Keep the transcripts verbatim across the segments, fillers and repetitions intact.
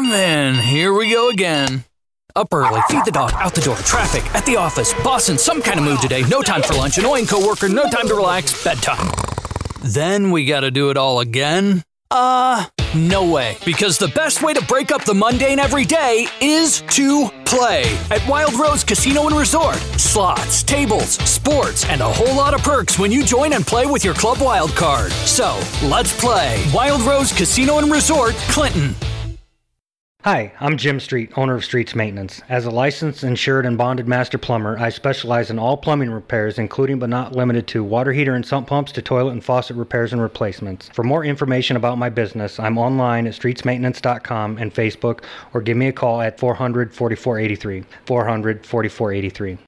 man, here we go again. Up early, feed the dog, out the door, traffic, at the office, boss in some kind of mood today, no time for lunch, annoying coworker, no time to relax, bedtime. Then we gotta do it all again? Uh, no way. Because the best way to break up the mundane every day is to play at Wild Rose Casino and Resort. Slots, tables, sports, and a whole lot of perks when you join and play with your Club Wild card. So, let's play Wild Rose Casino and Resort, Clinton. Hi, I'm Jim Street, owner of Streets Maintenance. As a licensed, insured, and bonded master plumber, I specialize in all plumbing repairs, including but not limited to water heater and sump pumps to toilet and faucet repairs and replacements. For more information about my business, I'm online at streets maintenance dot com and Facebook, or give me a call at four hundred, forty-four eighty-three, four hundred, forty-four eighty-three.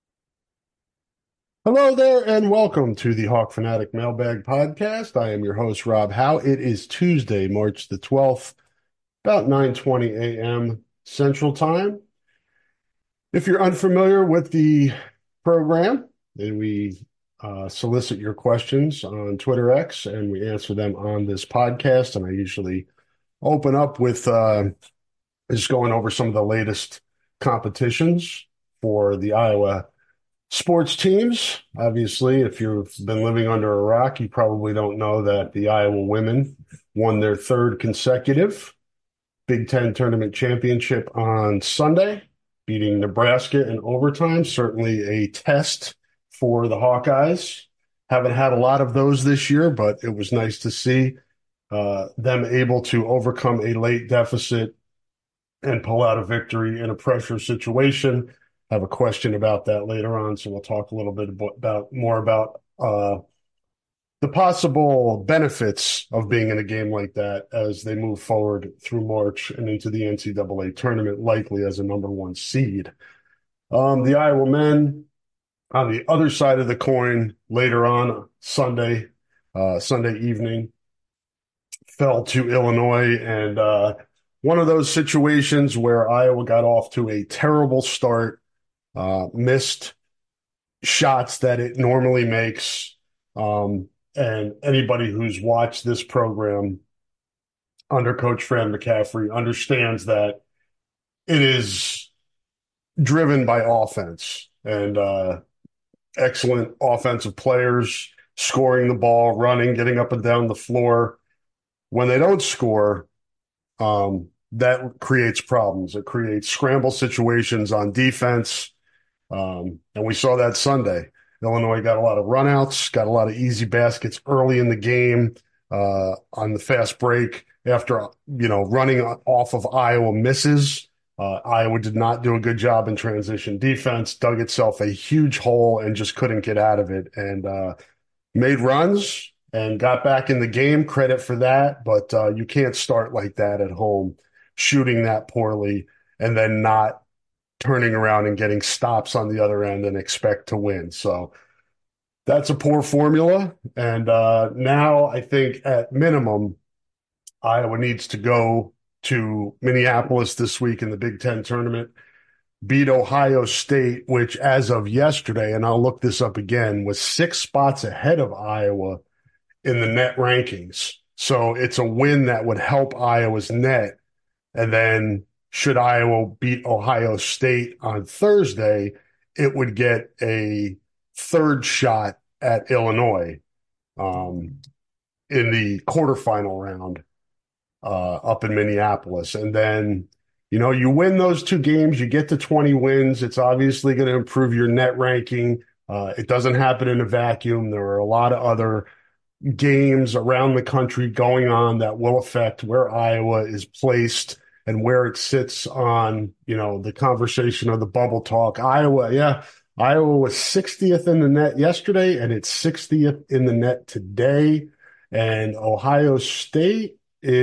Hello there, and welcome to the Hawk Fanatic Mailbag Podcast. I am your host, Rob Howe. It is Tuesday, March the twelfth. About nine twenty a.m. Central Time. If you're unfamiliar with the program, then we uh, solicit your questions on Twitter X, and we answer them on this podcast. And I usually open up with uh, just going over some of the latest competitions for the Iowa sports teams. Obviously, if you've been living under a rock, you probably don't know that the Iowa women won their third consecutive Big Ten Tournament Championship on Sunday, beating Nebraska in overtime. Certainly a test for the Hawkeyes. Haven't had a lot of those this year, but it was nice to see uh, them able to overcome a late deficit and pull out a victory in a pressure situation. I have a question about that later on, so we'll talk a little bit about more about uh, the possible benefits of being in a game like that as they move forward through March and into the N C double A tournament, likely as a number one seed. Um, the Iowa men, on the other side of the coin, later on Sunday, uh, Sunday evening, fell to Illinois, and uh, one of those situations where Iowa got off to a terrible start, uh, missed shots that it normally makes. Um, And anybody who's watched this program under Coach Fran McCaffery understands that it is driven by offense and uh, excellent offensive players scoring the ball, running, getting up and down the floor. When they don't score, um, that creates problems. It creates scramble situations on defense, um, and we saw that Sunday. Illinois got a lot of runouts, got a lot of easy baskets early in the game uh, on the fast break after, you know, running off of Iowa misses. Uh, Iowa did not do a good job in transition defense, dug itself a huge hole and just couldn't get out of it, and uh, made runs and got back in the game. Credit for that, but uh, you can't start like that at home, shooting that poorly and then not turning around and getting stops on the other end and expect to win. So that's a poor formula. And uh, now I think at minimum, Iowa needs to go to Minneapolis this week in the Big Ten tournament, beat Ohio State, which as of yesterday, and I'll look this up again, was six spots ahead of Iowa in the net rankings. So it's a win that would help Iowa's net. And then should Iowa beat Ohio State on Thursday, it would get a third shot at Illinois um, in the quarterfinal round uh, up in Minneapolis. And then, you know, you win those two games, you get to twenty wins. It's obviously going to improve your net ranking. Uh, it doesn't happen in a vacuum. There are a lot of other games around the country going on that will affect where Iowa is placed and where it sits on, you know, the conversation of the bubble talk. Iowa, yeah, Iowa was sixtieth in the net yesterday, and it's sixtieth in the net today. And Ohio State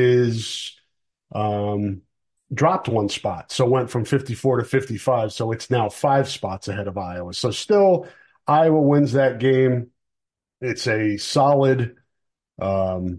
is um, dropped one spot, so went from fifty-four to fifty-five. So it's now five spots ahead of Iowa. So still, Iowa wins that game. It's a solid um,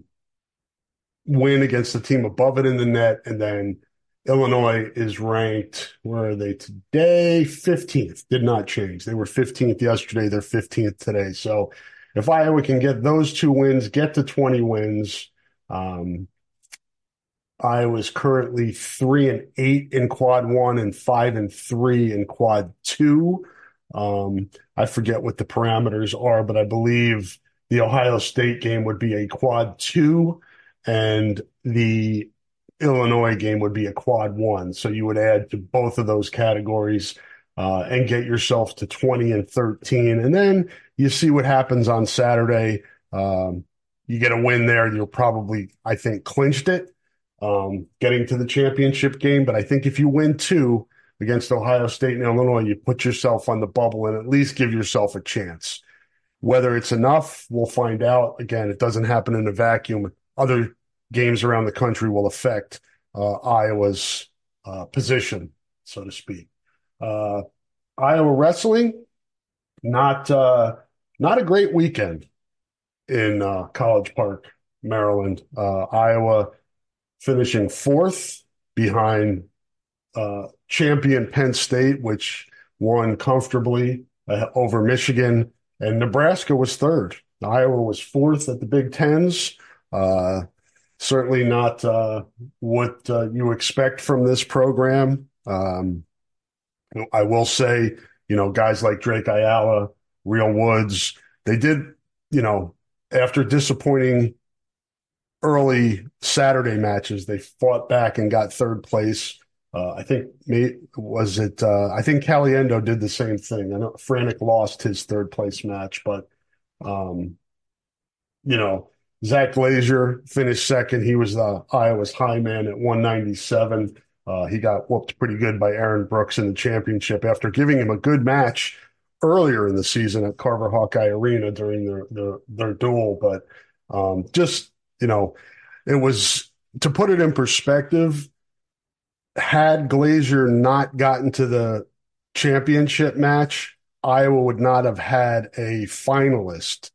win against the team above it in the net, and then Illinois is ranked, where are they today? fifteenth. Did not change. They were fifteenth yesterday. They're fifteenth today. So if Iowa can get those two wins, get to twenty wins, um, Iowa's currently three and eight in quad one and five and three in quad two. Um, I forget what the parameters are, but I believe the Ohio State game would be a quad two and the Illinois game would be a quad one. So you would add to both of those categories uh, and get yourself to twenty and thirteen. And then you see what happens on Saturday. Um, you get a win there, you'll probably, I think, clinched it, um, getting to the championship game. But I think if you win two against Ohio State and Illinois, you put yourself on the bubble and at least give yourself a chance. Whether it's enough, we'll find out. Again, it doesn't happen in a vacuum. Other games around the country will affect uh, Iowa's uh, position, so to speak. Uh, Iowa wrestling, not uh, not a great weekend in uh, College Park, Maryland. Uh, Iowa finishing fourth behind uh, champion Penn State, which won comfortably uh, over Michigan, and Nebraska was third. Iowa was fourth at the Big Tens. Uh, certainly not uh, what uh, you expect from this program. Um, I will say, you know, guys like Drake Ayala, Real Woods, they did, you know, after disappointing early Saturday matches, they fought back and got third place. Uh, I think, was it, uh, I think Caliendo did the same thing. I know Franek lost his third place match, but, um, you know, Zach Glazier finished second. He was uh, Iowa's high man at one ninety-seven. Uh, he got whooped pretty good by Aaron Brooks in the championship after giving him a good match earlier in the season at Carver Hawkeye Arena during their their, their duel. But um, just, you know, it was, to put it in perspective, had Glazier not gotten to the championship match, Iowa would not have had a finalist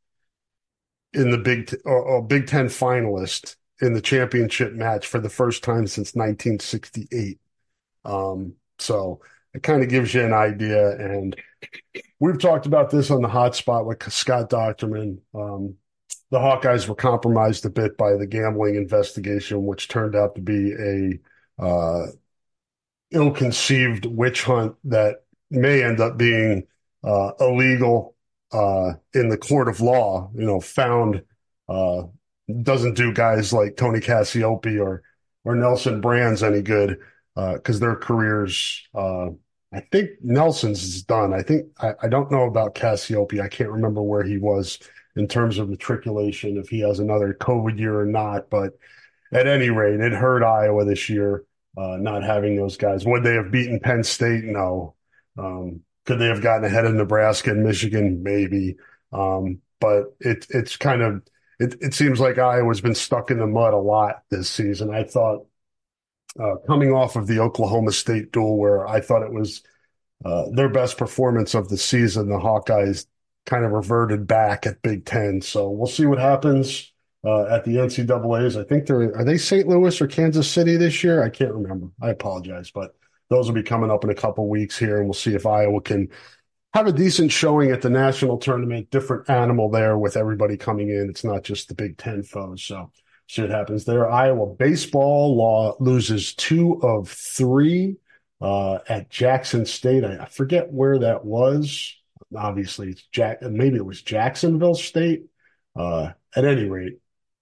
in the Big or, or Big Ten finalist in the championship match for the first time since nineteen sixty-eight. Um, so it kind of gives you an idea. And we've talked about this on the hot spot with Scott Docterman. Um, the Hawkeyes were compromised a bit by the gambling investigation, which turned out to be a uh, ill-conceived witch hunt that may end up being uh, illegal uh, in the court of law. You know, found uh, doesn't do guys like Tony Cassiope or or Nelson Brands any good because uh, their careers. Uh, I think Nelson's is done. I think I, I don't know about Cassiope. I can't remember where he was in terms of matriculation, if he has another COVID year or not. But at any rate, it hurt Iowa this year uh, not having those guys. Would they have beaten Penn State? No. Um, could they have gotten ahead of Nebraska and Michigan? Maybe. Um, but it it's kind of it, it seems like Iowa's been stuck in the mud a lot this season. I thought uh, coming off of the Oklahoma State duel, where I thought it was uh, their best performance of the season, the Hawkeyes kind of reverted back at Big Ten. So we'll see what happens uh, at the N C double A's. I think they're are they Saint Louis or Kansas City this year? I can't remember. I apologize, but those will be coming up in a couple weeks here, and we'll see if Iowa can have a decent showing at the national tournament. Different animal there with everybody coming in. It's not just the Big Ten foes. So see what happens there. Iowa baseball law loses two of three uh, at Jackson State. I, I forget where that was. Obviously, it's Jack. Maybe it was Jacksonville State. Uh, at any rate,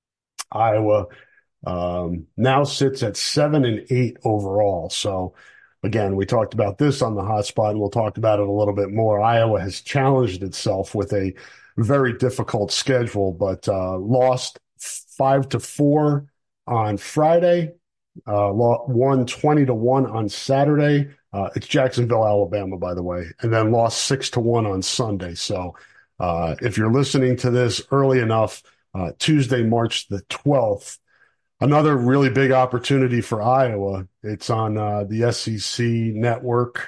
Iowa um, now sits at seven and eight overall. So again, we talked about this on the hotspot, and we'll talk about it a little bit more. Iowa has challenged itself with a very difficult schedule, but uh, lost five to four on Friday, uh, won twenty to one on Saturday. Uh, it's Jacksonville, Alabama, by the way, and then lost six to one on Sunday. So uh, if you're listening to this early enough, uh, Tuesday, March the twelfth, another really big opportunity for Iowa. It's on uh, the S E C network,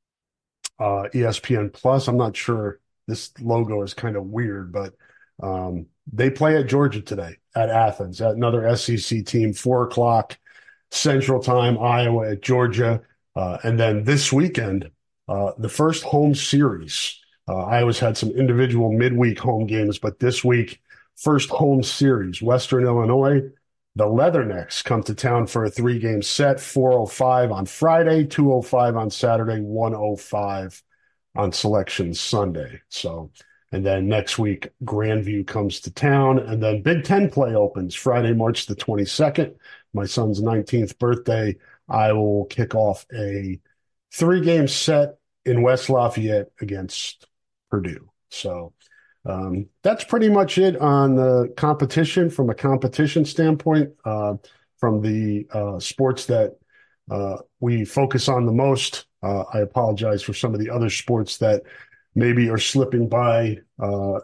uh, E S P N Plus. I'm not sure. This logo is kind of weird, but um, they play at Georgia today at Athens, at another S E C team, four o'clock Central Time, Iowa at Georgia. Uh, and then this weekend, uh, the first home series. Uh, Iowa's had some individual midweek home games, but this week, first home series, Western Illinois The Leathernecks come to town for a three-game set, four oh five on Friday, two oh five on Saturday, one oh five on Selection Sunday. So, and then next week, Grandview comes to town, and then Big Ten play opens Friday, March the twenty-second. My son's nineteenth birthday. I will kick off a three-game set in West Lafayette against Purdue. So um, that's pretty much it on the competition from a competition standpoint. Uh, from the uh, sports that uh, we focus on the most, uh, I apologize for some of the other sports that maybe are slipping by uh,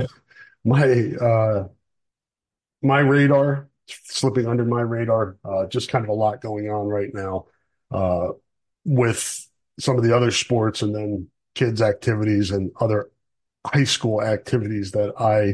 my uh, my radar, slipping under my radar. Uh, just kind of a lot going on right now uh, with some of the other sports and then kids' activities and other high school activities that I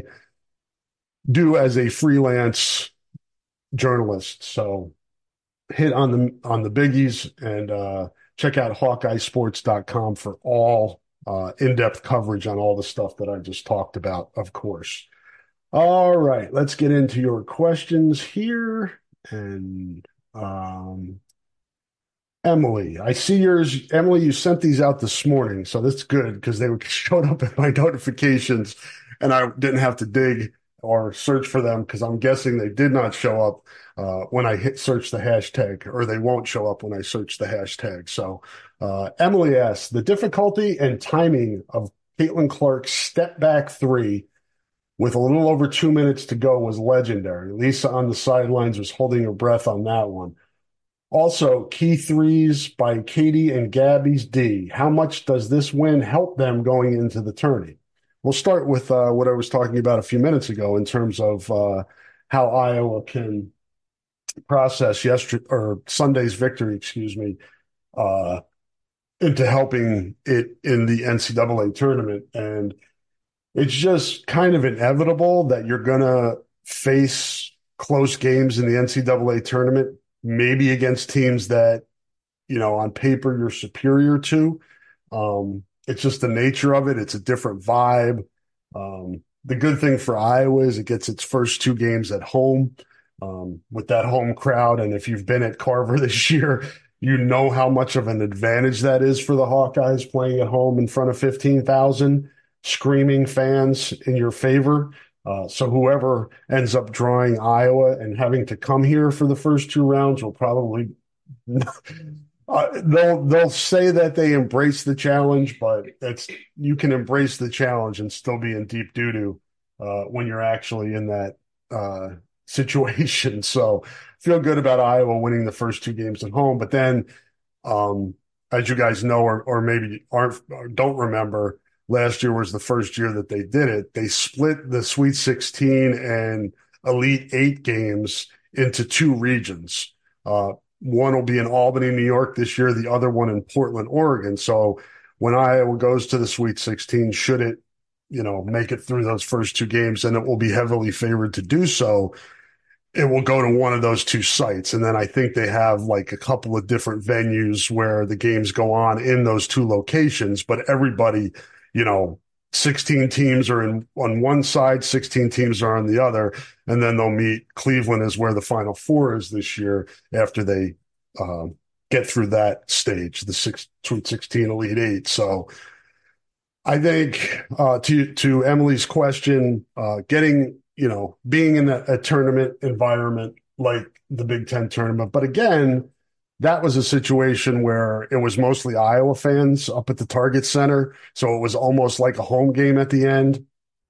do as a freelance journalist. So hit on the on the biggies and uh, check out hawkeye sports dot com for all uh, in-depth coverage on all the stuff that I just talked about, of course. All right, let's get into your questions here. And um, Emily, I see yours. Emily, you sent these out this morning, so that's good because they showed up in my notifications and I didn't have to dig or search for them because I'm guessing they did not show up uh, when I hit search the hashtag, or they won't show up when I search the hashtag. So uh, Emily asks, the difficulty and timing of Caitlin Clark's step back three with a little over two minutes to go was legendary. Lisa on the sidelines was holding her breath on that one. Also, key threes by Katie and Gabby's D. How much does this win help them going into the tourney? We'll start with uh, what I was talking about a few minutes ago in terms of uh, how Iowa can process yesterday or Sunday's victory, excuse me, uh, into helping it in the N C double A tournament. And it's just kind of inevitable that you're going to face close games in the N C double A tournament, maybe against teams that, you know, on paper you're superior to. Um, it's just the nature of it. It's a different vibe. Um, the good thing for Iowa is it gets its first two games at home um, with that home crowd. And if you've been at Carver this year, you know how much of an advantage that is for the Hawkeyes playing at home in front of fifteen thousand screaming fans in your favor. Uh, so whoever ends up drawing Iowa and having to come here for the first two rounds will probably uh, they'll they'll say that they embrace the challenge, but it's you can embrace the challenge and still be in deep doo-doo uh, when you're actually in that uh, situation. So feel good about Iowa winning the first two games at home, but then um, as you guys know, or or maybe aren't or don't remember, last year was the first year that they did it. They split the Sweet sixteen and Elite Eight games into two regions. Uh, one will be in Albany, New York this year, the other one in Portland, Oregon. So when Iowa goes to the Sweet sixteen, should it, you know, make it through those first two games, and it will be heavily favored to do so, it will go to one of those two sites. And then I think they have like a couple of different venues where the games go on in those two locations, but everybody, you know, sixteen teams are in on one side, sixteen teams are on the other, and then they'll meet. Cleveland is where the Final Four is this year after they uh, get through that stage, the six, Sweet sixteen, Elite Eight. So I think uh, to to Emily's question, uh, getting, you know, being in a, a tournament environment like the Big Ten tournament, but again, that was a situation where it was mostly Iowa fans up at the Target Center. So it was almost like a home game at the end.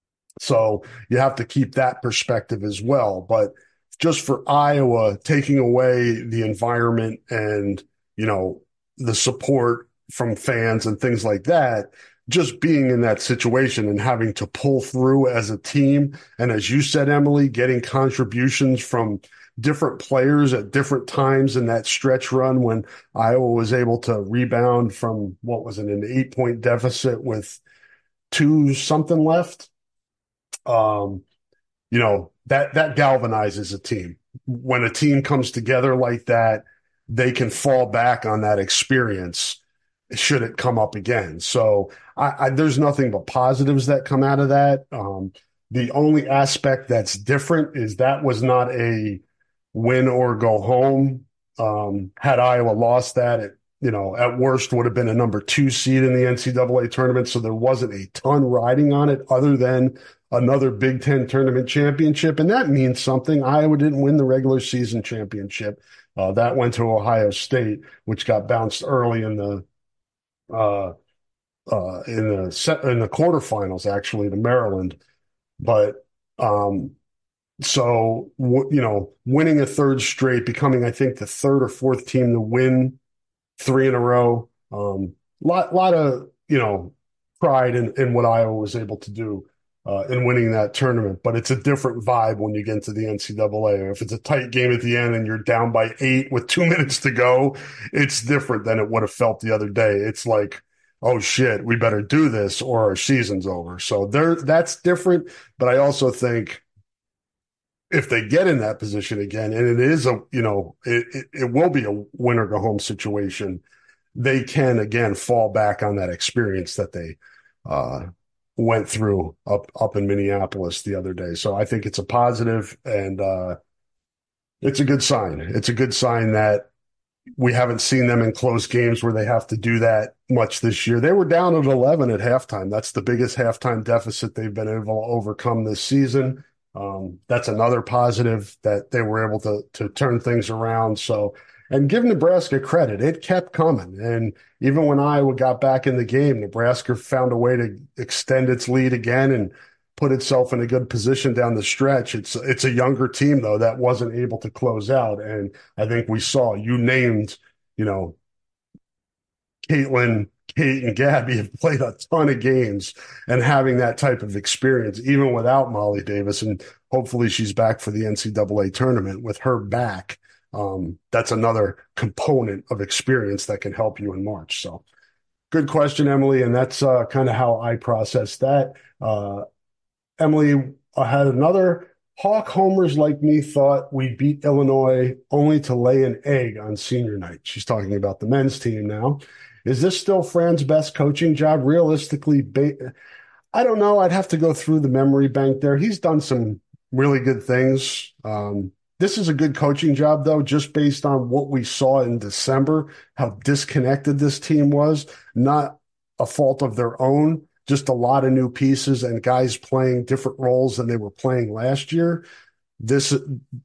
So you have to keep that perspective as well. But just for Iowa, taking away the environment and, you know, the support from fans and things like that, just being in that situation and having to pull through as a team. And as you said, Emily, getting contributions from different players at different times in that stretch run when Iowa was able to rebound from, what was it, an eight point deficit with two something left. Um, you know, that, that galvanizes a team. When a team comes together like that, they can fall back on that experience should it come up again. So I, I, there's nothing but positives that come out of that. Um, the only aspect that's different is that was not a win or go home. Um, had Iowa lost that, it, you know, at worst would have been a number two seed in the N C double A tournament. So there wasn't a ton riding on it other than another Big Ten tournament championship. And that means something. Iowa didn't win the regular season championship. Uh, that went to Ohio State, which got bounced early in the, uh, uh, in the set, in the quarterfinals, actually, to Maryland. But, um, So, you know, winning a third straight, becoming, I think, the third or fourth team to win three in a row. Um, lot, lot of, you know, pride in, in what Iowa was able to do uh, in winning that tournament. But it's a different vibe when you get into the N C double A. If it's a tight game at the end and you're down by eight with two minutes to go, it's different than it would have felt the other day. It's like, oh shit, we better do this or our season's over. So there, that's different. But I also think, if they get in that position again, and it is a, you know, it, it, it will be a win or go home situation, they can again fall back on that experience that they uh, went through up, up in Minneapolis the other day. So I think it's a positive, and uh, it's a good sign. It's a good sign that we haven't seen them in close games where they have to do that much this year. They were down at eleven at halftime. That's the biggest halftime deficit they've been able to overcome this season. Um, that's another positive that they were able to to turn things around. So, and give Nebraska credit, it kept coming. And even when Iowa got back in the game, Nebraska found a way to extend its lead again and put itself in a good position down the stretch. It's it's a younger team though that wasn't able to close out, and I think we saw, you named, you know, Caitlin, Kate, and Gabby have played a ton of games, and having that type of experience, even without Molly Davis, and hopefully she's back for the N C double A tournament with her back. Um, that's another component of experience that can help you in March. So good question, Emily. And that's uh, kind of how I process that. Uh, Emily uh, had another Hawk homers like me thought we beat Illinois only to lay an egg on senior night. She's talking about the men's team now. Is this still Fran's best coaching job? Realistically, ba- I don't know. I'd have to go through the memory bank there. He's done some really good things. Um, this is a good coaching job, though, just based on what we saw in December, how disconnected this team was. Not a fault of their own, just a lot of new pieces and guys playing different roles than they were playing last year. This,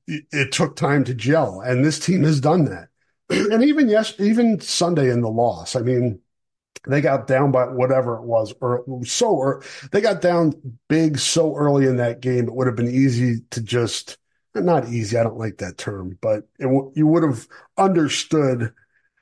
it took time to gel, and this team has done that. And even yes, even Sunday in the loss, I mean, they got down by whatever it was, or so, or they got down big so early in that game. It would have been easy to just, not easy, I don't like that term, but it, you would have understood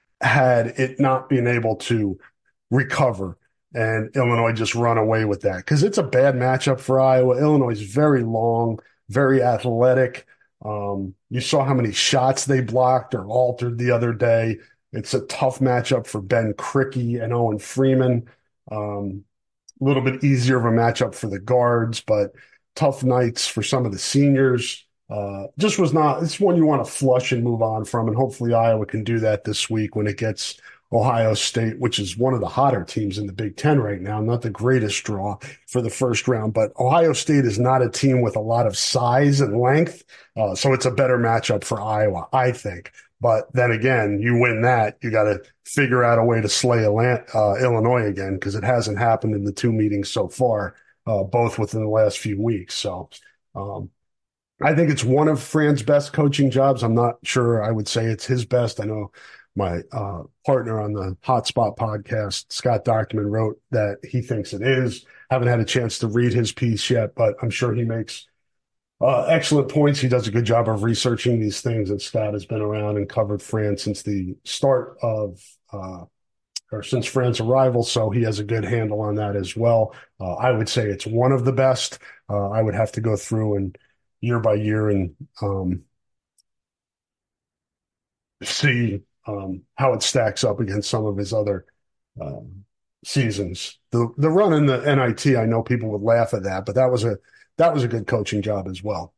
had it not been able to recover and Illinois just run away with that. Because it's a bad matchup for Iowa. Illinois is very long, very athletic. Um, you saw how many shots they blocked or altered the other day. It's a tough matchup for Ben Krikke and Owen Freeman. Um, a little bit easier of a matchup for the guards, but tough nights for some of the seniors. Uh, just was not, it's one you want to flush and move on from. And hopefully Iowa can do that this week when it gets Ohio State, which is one of the hotter teams in the Big Ten right now, not the greatest draw for the first round, but Ohio State is not a team with a lot of size and length. Uh, so it's a better matchup for Iowa, I think. But then again, you win that, you got to figure out a way to slay uh, Illinois again, because it hasn't happened in the two meetings so far, uh, both within the last few weeks. So um, I think it's one of Fran's best coaching jobs. I'm not sure I would say it's his best. I know my uh, partner on the Hotspot podcast, Scott Document, wrote that he thinks it is. Haven't had a chance to read his piece yet, but I'm sure he makes uh, excellent points. He does a good job of researching these things, and Scott has been around and covered Fran since the start of, uh, or since Fran's arrival, so he has a good handle on that as well. Uh, I would say it's one of the best. Uh, I would have to go through and year by year and um, see Um, how it stacks up against some of his other um, seasons. The the run in the N I T, I know people would laugh at that, but that was a that was a good coaching job as well.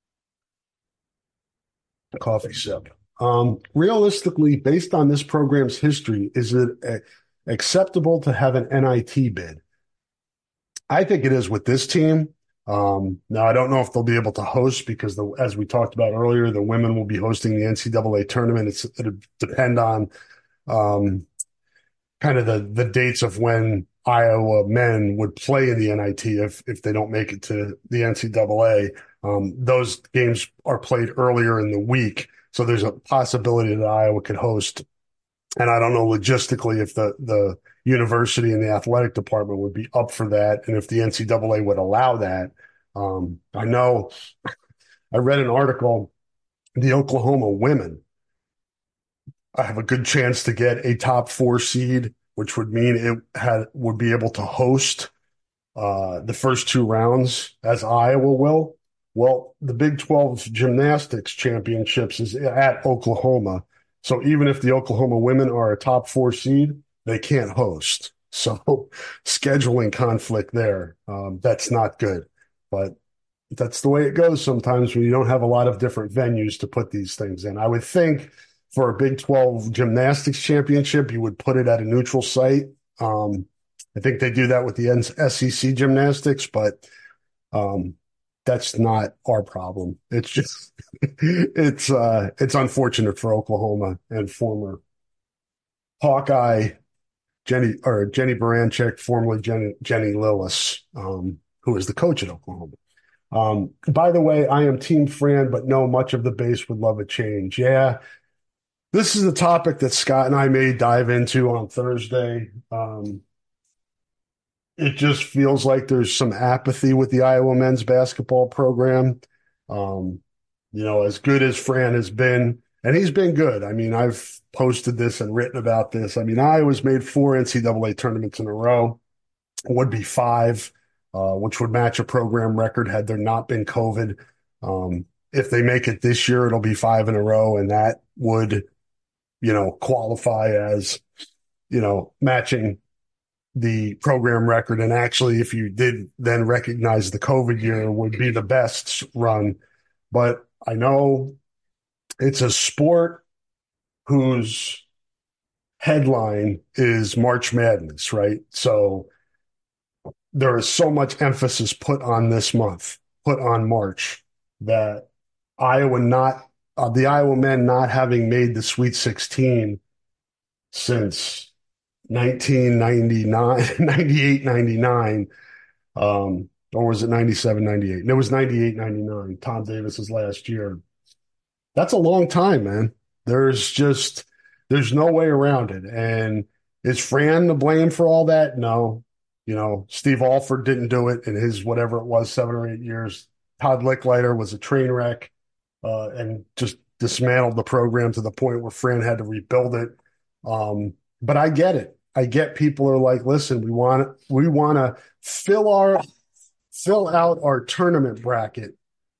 A coffee sip. Um, realistically, based on this program's history, is it a, acceptable to have an N I T bid? I think it is with this team. Um, now, I don't know if they'll be able to host because, the, as we talked about earlier, the women will be hosting the N C double A tournament. It's, it'll depend on um, kind of the, the dates of when Iowa men would play in the N I T if, if they don't make it to the N C double A. Um, those games are played earlier in the week, so there's a possibility that Iowa could host. And I don't know logistically if the, the university and the athletic department would be up for that and if the N C double A would allow that. Um, I know I read an article, the Oklahoma women I have a good chance to get a top four seed, which would mean it had would be able to host uh, the first two rounds as Iowa will. Well, the Big twelve gymnastics championships is at Oklahoma. So even if the Oklahoma women are a top four seed, they can't host. So scheduling conflict there. Um, that's not good. But that's the way it goes sometimes when you don't have a lot of different venues to put these things in. I would think for a Big twelve gymnastics championship, you would put it at a neutral site. Um, I think they do that with the S E C gymnastics, but um, that's not our problem. It's just it's uh, it's unfortunate for Oklahoma and former Hawkeye Jenny or Jenny Baranczyk, formerly Jenny, Jenny Lillis, um, who is the coach at Oklahoma. Um, by the way, I am Team Fran, but no, much of the base would love a change. Yeah, this is a topic that Scott and I may dive into on Thursday. Um, it just feels like there's some apathy with the Iowa men's basketball program. Um, you know, as good as Fran has been, and he's been good. I mean, I've posted this and written about this. I mean, Iowa's made four N C double A tournaments in a row. It would be five, uh, which would match a program record had there not been COVID. Um, if they make it this year, it'll be five in a row, and that would, you know, qualify as, you know, matching the program record. And actually, if you did then recognize the COVID year, would be the best run. But I know it's a sport whose headline is March Madness, right? So there is so much emphasis put on this month, put on March, that Iowa not, uh, the Iowa men not having made the Sweet sixteen since nineteen ninety-nine, ninety-eight, ninety-nine, um, or was it ninety-seven, ninety-eight? And it was ninety-eight, ninety-nine, Tom Davis's last year. That's a long time, man. There's just, there's no way around it. And is Fran to blame for all that? No. You know, Steve Alford didn't do it in his whatever it was, seven or eight years. Todd Licklider was a train wreck uh, and just dismantled the program to the point where Fran had to rebuild it. Um, but I get it. I get people are like, listen, we want we want to fill our fill out our tournament bracket,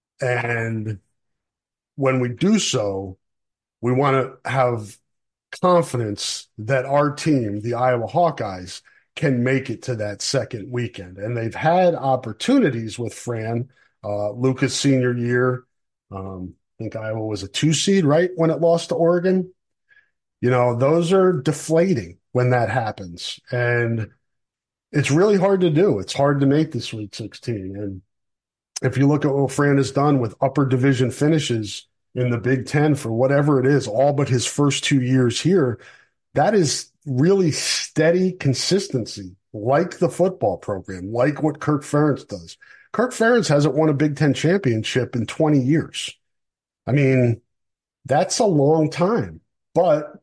and when we do so, we want to have confidence that our team, the Iowa Hawkeyes, can make it to that second weekend. And they've had opportunities with Fran, uh, Lucas senior year. Um, I think Iowa was a two seed, right, when it lost to Oregon. You know, those are deflating when that happens. And it's really hard to do. It's hard to make the Sweet sixteen. And if you look at what Fran has done with upper division finishes in the Big Ten for whatever it is, all but his first two years here, that is really steady consistency, like the football program, like what Kirk Ferentz does. Kirk Ferentz hasn't won a Big Ten championship in twenty years. I mean, that's a long time. But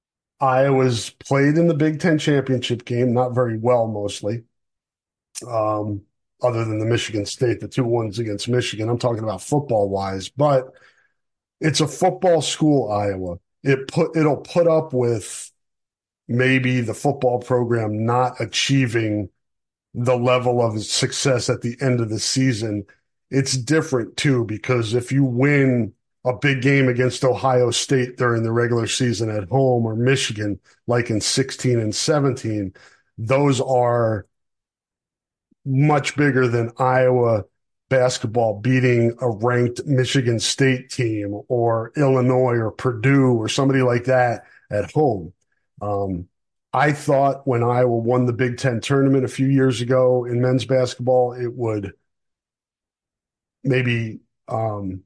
Iowa's played in the Big Ten championship game, not very well mostly. Um, other than the Michigan State, the two ones against Michigan. I'm talking about football-wise, but it's a football school, Iowa. It put it'll put up with maybe the football program not achieving the level of success at the end of the season. It's different too, because if you win a big game against Ohio State during the regular season at home, or Michigan, like in sixteen and seventeen, those are much bigger than Iowa basketball beating a ranked Michigan State team or Illinois or Purdue or somebody like that at home. Um, I thought when Iowa won the Big Ten tournament a few years ago in men's basketball, it would maybe um,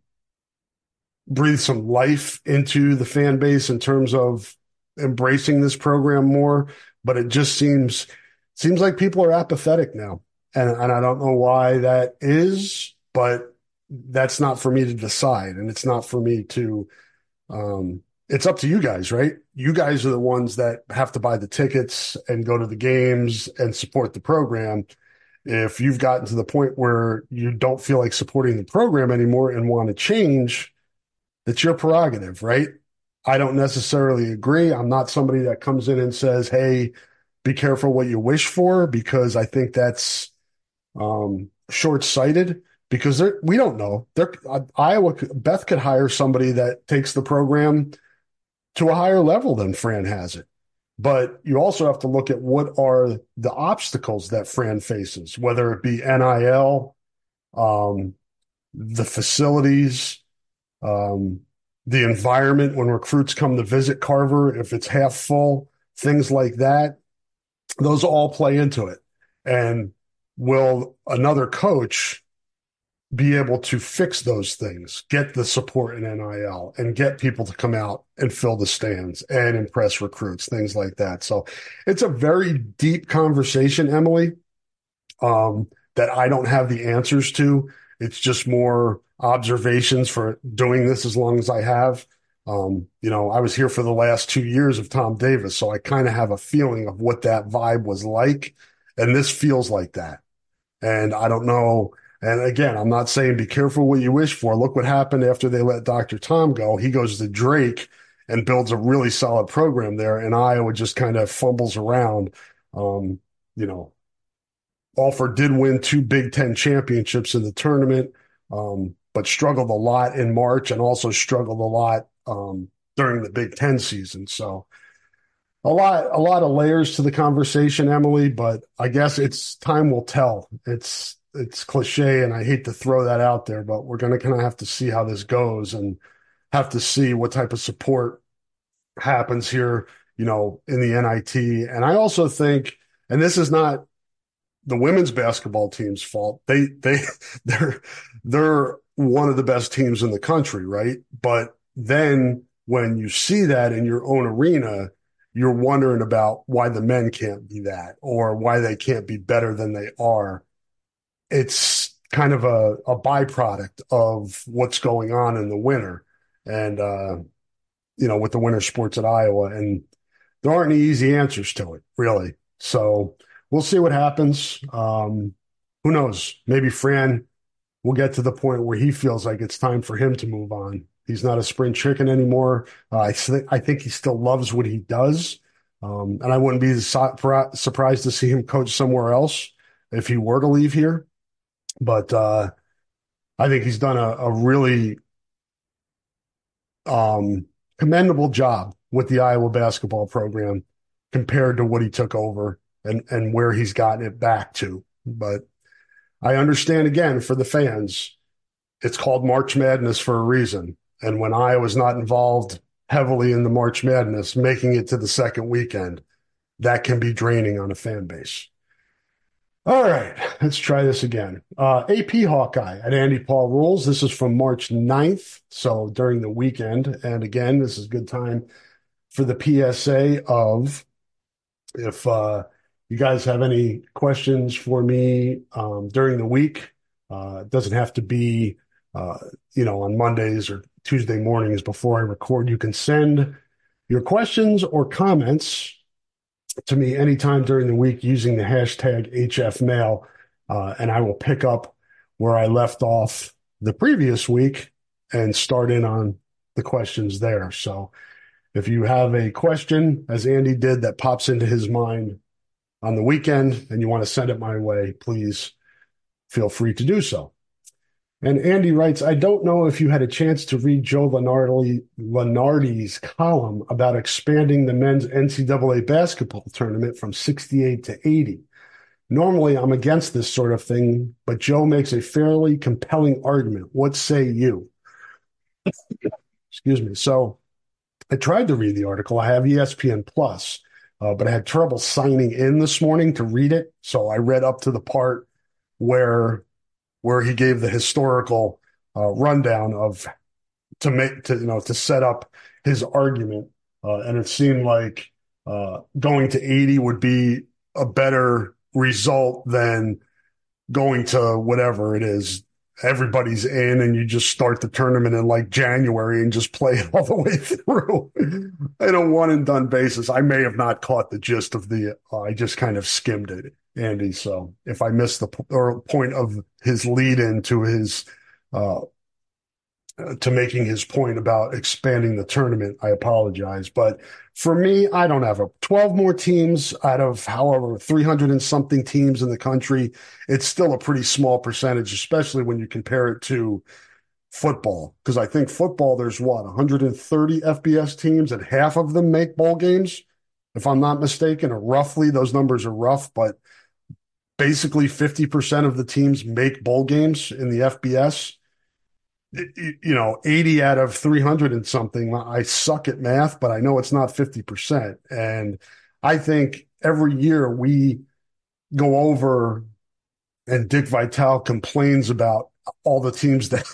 breathe some life into the fan base in terms of embracing this program more. But it just seems seems like people are apathetic now. And, and I don't know why that is, but that's not for me to decide. And it's not for me to, um, it's up to you guys, right? You guys are the ones that have to buy the tickets and go to the games and support the program. If you've gotten to the point where you don't feel like supporting the program anymore and want to change, that's your prerogative, right? I don't necessarily agree. I'm not somebody that comes in and says, hey, be careful what you wish for, because I think that's um, short-sighted, because we don't know. They're, uh, Iowa, Beth could hire somebody that takes the program to a higher level than Fran has it. But you also have to look at what are the obstacles that Fran faces, whether it be N I L, um, the facilities, um, the environment when recruits come to visit Carver, if it's half full, things like that. Those all play into it. And will another coach be able to fix those things, get the support in N I L, and get people to come out and fill the stands and impress recruits, things like that. So it's a very deep conversation, Emily, um, that I don't have the answers to. It's just more observations for doing this as long as I have. Um, you know, I was here for the last two years of Tom Davis, so I kind of have a feeling of what that vibe was like. And this feels like that. And I don't know. And again, I'm not saying be careful what you wish for. Look what happened after they let Doctor Tom go. He goes to Drake and builds a really solid program there. And Iowa just kind of fumbles around. Um, you know, Alford did win two Big Ten championships in the tournament, um, but struggled a lot in March and also struggled a lot um, during the Big Ten season. So a lot, a lot of layers to the conversation, Emily, but I guess it's time will tell. It's, it's cliche and I hate to throw that out there, but we're going to kind of have to see how this goes and have to see what type of support happens here, you know, in the N I T. And I also think, and this is not the women's basketball team's fault. They, they, they're, they're one of the best teams in the country, right? But then when you see that in your own arena, you're wondering about why the men can't be that or why they can't be better than they are. It's kind of a, a byproduct of what's going on in the winter and, uh, you know, with the winter sports at Iowa. And there aren't any easy answers to it, really. So we'll see what happens. Um, who knows? Maybe Fran will get to the point where he feels like it's time for him to move on. He's not a spring chicken anymore. Uh, I, th- I think he still loves what he does. Um, and I wouldn't be su- surprised to see him coach somewhere else if he were to leave here. But uh, I think he's done a, a really um, commendable job with the Iowa basketball program compared to what he took over and, and where he's gotten it back to. But I understand, again, for the fans, it's called March Madness for a reason. And when Iowa's not involved heavily in the March Madness, making it to the second weekend, that can be draining on a fan base. All right, let's try this again. Uh, A P Hawkeye at Andy Paul Rules. This is from March ninth, so during the weekend. And again, this is a good time for the P S A of if uh, you guys have any questions for me um, during the week. Uh, it doesn't have to be, uh, you know, on Mondays or Tuesday mornings before I record. You can send your questions or comments to me anytime during the week using the hashtag H F Mail, uh, and I will pick up where I left off the previous week and start in on the questions there. So if you have a question, as Andy did, that pops into his mind on the weekend and you want to send it my way, please feel free to do so. And Andy writes, I don't know if you had a chance to read Joe Lunardi, Lunardi's column about expanding the men's N C double A basketball tournament from sixty-eight to eighty. Normally, I'm against this sort of thing, but Joe makes a fairly compelling argument. What say you? Excuse me. So I tried to read the article. I have E S P N Plus, uh, but I had trouble signing in this morning to read it. So I read up to the part where where he gave the historical uh, rundown of to make to you know to set up his argument, uh, and it seemed like uh, going to eighty would be a better result than going to whatever it is. Everybody's in, and you just start the tournament in like January and just play it all the way through. In a one and done basis. I may have not caught the gist of the. Uh, I just kind of skimmed it, Andy. So if I missed the p- or point of his lead into his uh, to making his point about expanding the tournament, I apologize. But for me, I don't have a twelve more teams out of however three hundred and something teams in the country. It's still a pretty small percentage, especially when you compare it to football. Because I think football, there's what, one hundred thirty F B S teams and half of them make bowl games, if I'm not mistaken, or roughly. Those numbers are rough, but basically fifty percent of the teams make bowl games in the F B S. You know, eighty out of three hundred and something. I suck at math, but I know it's not fifty percent. And I think every year we go over and Dick Vitale complains about all the teams that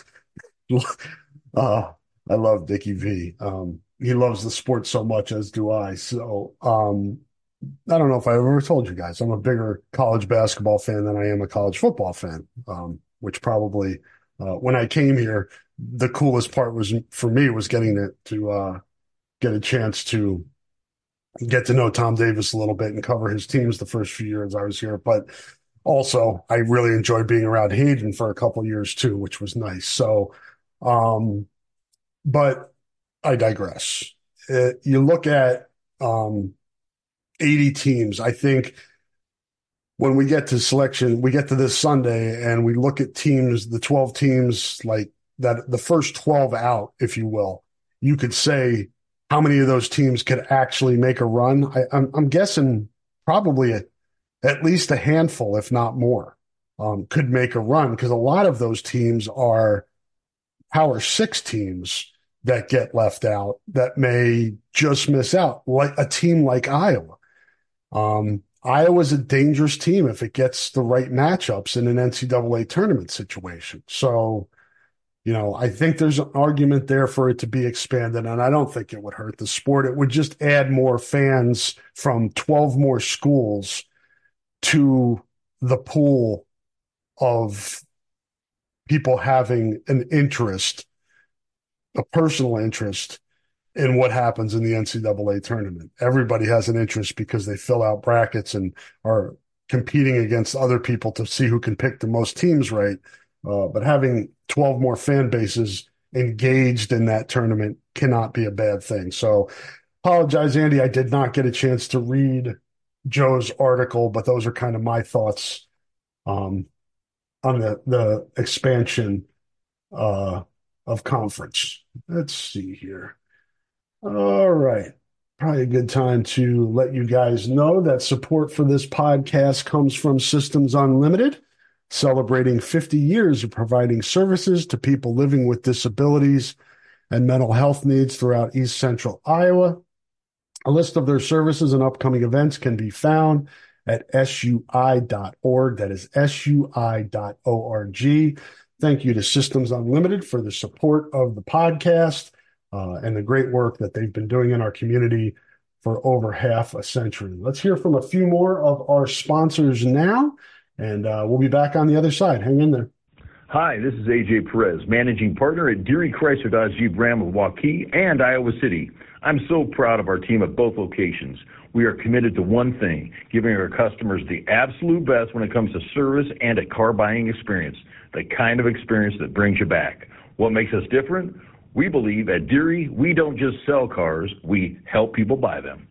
uh, I love Dickie V. Um, he loves the sport so much, as do I. So um, I don't know if I ever told you guys, I'm a bigger college basketball fan than I am a college football fan, um, which probably – Uh, when I came here, the coolest part was for me was getting to, to uh, get a chance to get to know Tom Davis a little bit and cover his teams the first few years I was here. But also, I really enjoyed being around Hayden for a couple of years too, which was nice. So, um, but I digress. It, you look at um, eighty teams. I think when we get to selection, we get to this Sunday and we look at teams, the twelve teams, like that, the first twelve out, if you will, you could say how many of those teams could actually make a run. I, I'm, I'm guessing probably a, at least a handful, if not more, um, could make a run, because a lot of those teams are Power Six teams that get left out that may just miss out, like a team like Iowa. Um, Iowa's a dangerous team if it gets the right matchups in an N C double A tournament situation. So, you know, I think there's an argument there for it to be expanded, and I don't think it would hurt the sport. It would just add more fans from twelve more schools to the pool of people having an interest, a personal interest in what happens in the N C double A tournament. Everybody has an interest because they fill out brackets and are competing against other people to see who can pick the most teams right. Uh, but having twelve more fan bases engaged in that tournament cannot be a bad thing. So apologize, Andy. I did not get a chance to read Joe's article, but those are kind of my thoughts um, on the, the expansion uh, of conference. Let's see here. All right. Probably a good time to let you guys know that support for this podcast comes from Systems Unlimited, celebrating fifty years of providing services to people living with disabilities and mental health needs throughout East Central Iowa. A list of their services and upcoming events can be found at S U I dot org. That is S U I dot org. Thank you to Systems Unlimited for the support of the podcast. Uh, and the great work that they've been doing in our community for over half a century. Let's hear from a few more of our sponsors now, and uh, we'll be back on the other side. Hang in there. Hi, this is A J Perez, managing partner at Deary Chrysler Dodge Jeep Ram of Waukee and Iowa City. I'm so proud of our team at both locations. We are committed to one thing, giving our customers the absolute best when it comes to service and a car buying experience, the kind of experience that brings you back. What makes us different? We believe at Deary, we don't just sell cars, we help people buy them.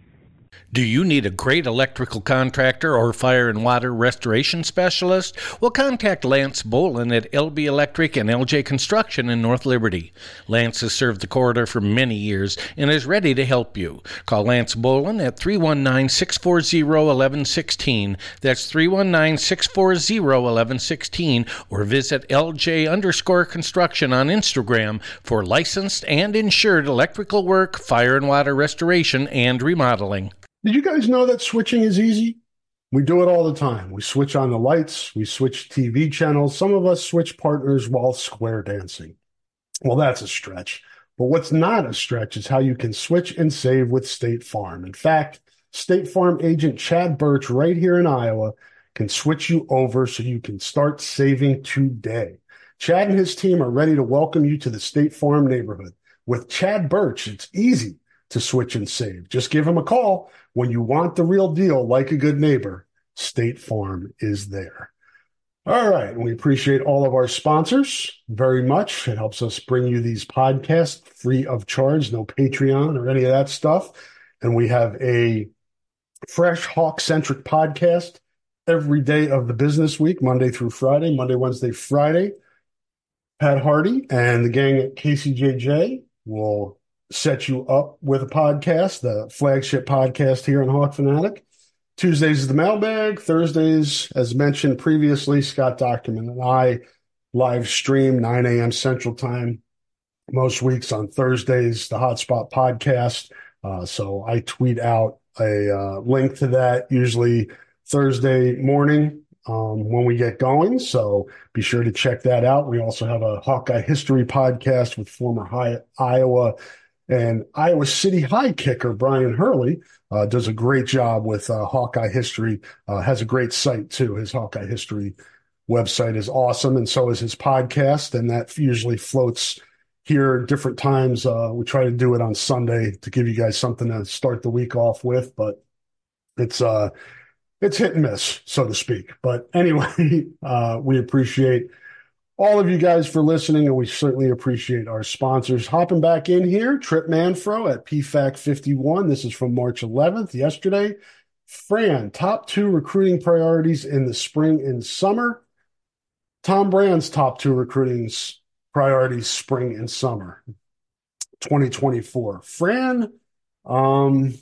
Do you need a great electrical contractor or fire and water restoration specialist? Well, contact Lance Bolin at L B Electric and L J Construction in North Liberty. Lance has served the corridor for many years and is ready to help you. Call Lance Bolin at three one nine, six four zero, one one one six. That's three one nine, six four zero, one one one six, or visit L J underscore construction on Instagram for licensed and insured electrical work, fire and water restoration, and remodeling. Did you guys know that switching is easy? We do it all the time. We switch on the lights. We switch T V channels. Some of us switch partners while square dancing. Well, that's a stretch. But what's not a stretch is how you can switch and save with State Farm. In fact, State Farm agent Chad Birch right here in Iowa can switch you over so you can start saving today. Chad and his team are ready to welcome you to the State Farm neighborhood. With Chad Birch, it's easy to switch and save. Just give him a call. When you want the real deal, like a good neighbor, State Farm is there. All right. We appreciate all of our sponsors very much. It helps us bring you these podcasts free of charge, no Patreon or any of that stuff. And we have a fresh Hawk-centric podcast every day of the business week, Monday through Friday, Monday, Wednesday, Friday. Pat Hardy and the gang at K C J J will set you up with a podcast, the flagship podcast here on Hawk Fanatic. Tuesdays is the mailbag. Thursdays, as mentioned previously, Scott Document and I live stream nine a.m. Central Time. Most weeks on Thursdays, the Hotspot podcast. Uh, so I tweet out a uh, link to that usually Thursday morning um, when we get going. So be sure to check that out. We also have a Hawkeye history podcast with former high, Iowa and Iowa City High kicker Brian Hurley. Uh, does a great job with uh, Hawkeye history, uh, has a great site too. His Hawkeye history website is awesome, and so is his podcast, and that usually floats here different times. Uh, we try to do it on Sunday to give you guys something to start the week off with, but it's uh, it's hit and miss, so to speak. But anyway, uh, we appreciate all of you guys for listening, and we certainly appreciate our sponsors. Hopping back in here, Trip Manfro at P F A C fifty-one. This is from March eleventh, yesterday. Fran, top two recruiting priorities in the spring and summer. Tom Brand's top two recruiting priorities spring and summer twenty twenty-four. Fran, um,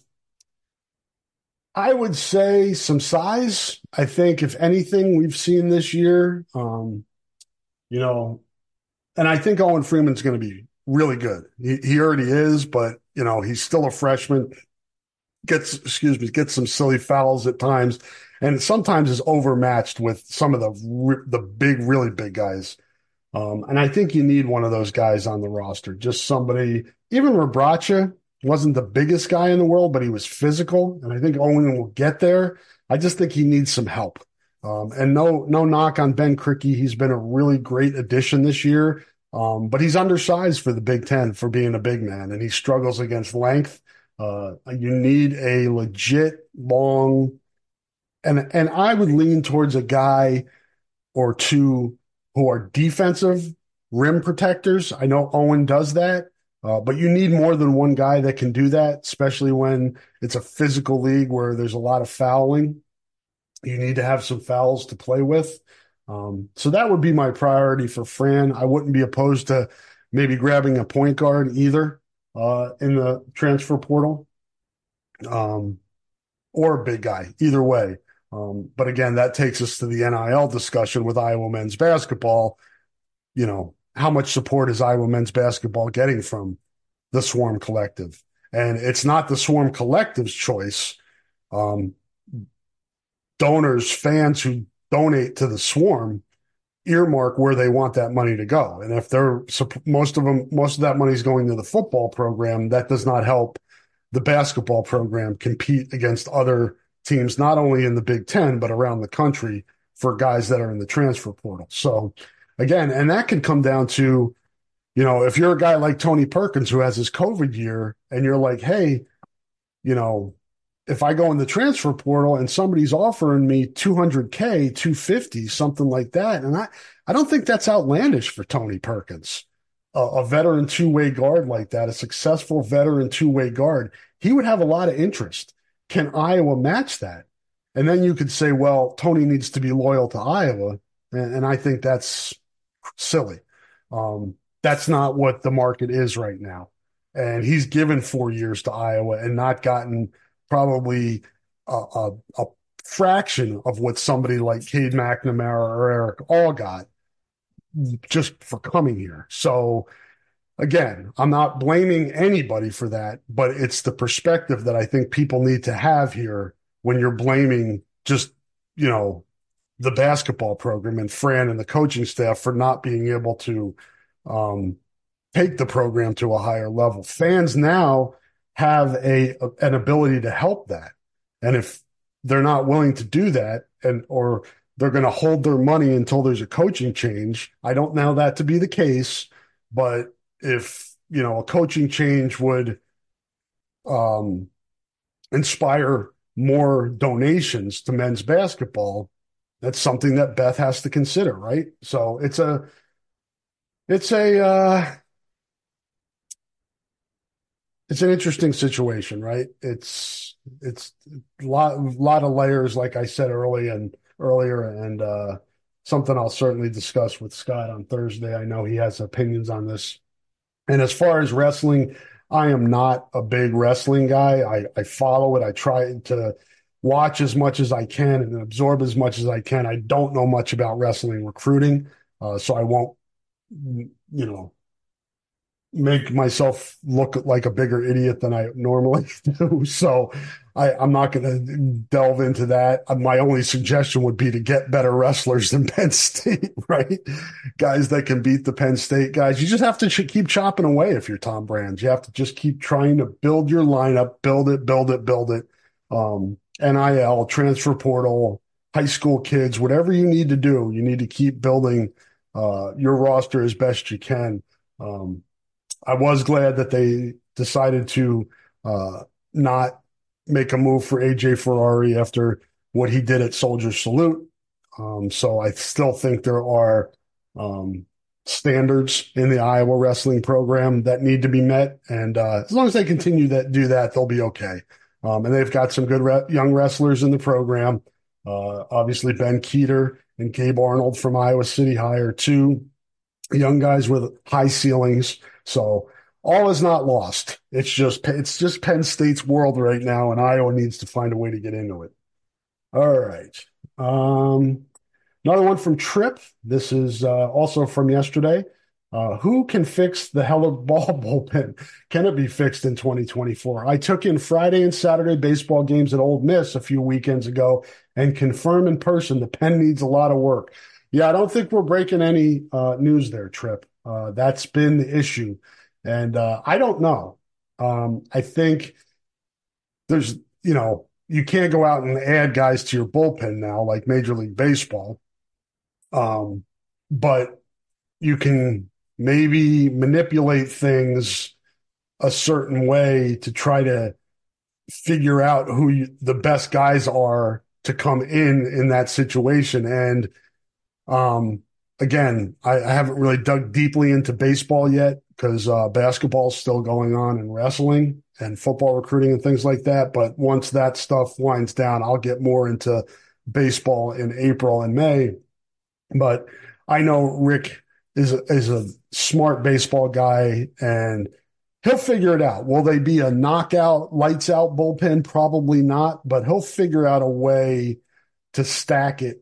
I would say some size. I think if anything we've seen this year, um, you know, and I think Owen Freeman's going to be really good. He, he already is, but, you know, he's still a freshman, gets, excuse me, gets some silly fouls at times, and sometimes is overmatched with some of the, the big, really big guys. Um, and I think you need one of those guys on the roster, just somebody, even Rebracha wasn't the biggest guy in the world, but he was physical. And I think Owen will get there. I just think he needs some help. Um, and no, no knock on Ben Krikke. He's been a really great addition this year. Um, but he's undersized for the Big Ten for being a big man, and he struggles against length. Uh, you need a legit long, and, and I would lean towards a guy or two who are defensive rim protectors. I know Owen does that, uh, but you need more than one guy that can do that, especially when it's a physical league where there's a lot of fouling. You need to have some fouls to play with. Um, so that would be my priority for Fran. I wouldn't be opposed to maybe grabbing a point guard either uh, in the transfer portal um, or a big guy, either way. Um, but again, that takes us to the N I L discussion with Iowa men's basketball. You know, how much support is Iowa men's basketball getting from the Swarm Collective? And it's not the Swarm Collective's choice. Um, donors, fans who donate to the Swarm earmark where they want that money to go. And if they're most of them, most of that money is going to the football program, that does not help the basketball program compete against other teams, not only in the Big Ten, but around the country for guys that are in the transfer portal. So again, and that can come down to, you know, if you're a guy like Tony Perkins who has his COVID year and you're like, hey, you know, if I go in the transfer portal and somebody's offering me two hundred K, two fifty, something like that, and I, I don't think that's outlandish for Tony Perkins, a, a veteran two-way guard like that, a successful veteran two-way guard, he would have a lot of interest. Can Iowa match that? And then you could say, well, Tony needs to be loyal to Iowa, and, and I think that's silly. Um, that's not what the market is right now. And he's given four years to Iowa and not gotten probably a, a, a fraction of what somebody like Cade McNamara or Eric All got just for coming here. So again, I'm not blaming anybody for that, but it's the perspective that I think people need to have here when you're blaming just you know, the basketball program and Fran and the coaching staff for not being able to um, take the program to a higher level. Fans now have a an ability to help that. And if they're not willing to do that, and or they're going to hold their money until there's a coaching change, I don't know that to be the case. But if, you know, a coaching change would um, inspire more donations to men's basketball, that's something that Beth has to consider, right? So it's a, it's a, uh, it's an interesting situation, right? It's, it's a lot, a lot of layers, like I said early and earlier, and uh, something I'll certainly discuss with Scott on Thursday. I know he has opinions on this. And as far as wrestling, I am not a big wrestling guy. I, I follow it. I try to watch as much as I can and absorb as much as I can. I don't know much about wrestling recruiting, uh, so I won't, you know, make myself look like a bigger idiot than I normally do. So I, I'm not going to delve into that. My only suggestion would be to get better wrestlers than Penn State, right? Guys that can beat the Penn State guys. You just have to ch- keep chopping away if you're Tom Brands. You have to just keep trying to build your lineup, build it, build it, build it. Um, N I L, transfer portal, high school kids, whatever you need to do, you need to keep building uh, your roster as best you can. Um, I was glad that they decided to uh, not make a move for A J Ferrari after what he did at Soldier Salute. Um, so I still think there are um, standards in the Iowa wrestling program that need to be met. And uh, as long as they continue to do that, they'll be okay. Um, and they've got some good re- young wrestlers in the program. Uh, obviously, Ben Keeter and Gabe Arnold from Iowa City High are two young guys with high ceilings. So all is not lost. It's just it's just Penn State's world right now, and Iowa needs to find a way to get into it. All right. Um, another one from Trip. This is uh, also from yesterday. Uh, who can fix the Heller ball bullpen? Can it be fixed in twenty twenty-four? I took in Friday and Saturday baseball games at Ole Miss a few weekends ago and confirm in person the pen needs a lot of work. Yeah, I don't think we're breaking any uh, news there, Trip. Uh, that's been the issue. And uh, I don't know. Um, I think there's, you know, you can't go out and add guys to your bullpen now like Major League Baseball. Um, but you can maybe manipulate things a certain way to try to figure out who you, the best guys are to come in in that situation. And um, again, I, I haven't really dug deeply into baseball yet because uh, basketball is still going on and wrestling and football recruiting and things like that. But once that stuff winds down, I'll get more into baseball in April and May. But I know Rick is a, is a smart baseball guy, and he'll figure it out. Will they be a knockout, lights out bullpen? Probably not, but he'll figure out a way to stack it